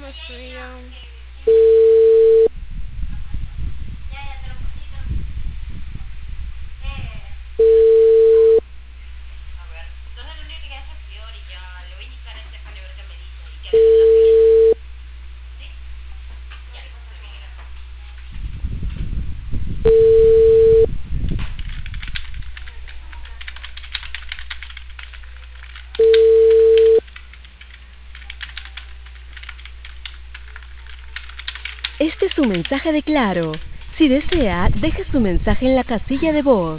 No sé, ya. Este es su mensaje de Claro. Si desea, deje su mensaje en la casilla de voz.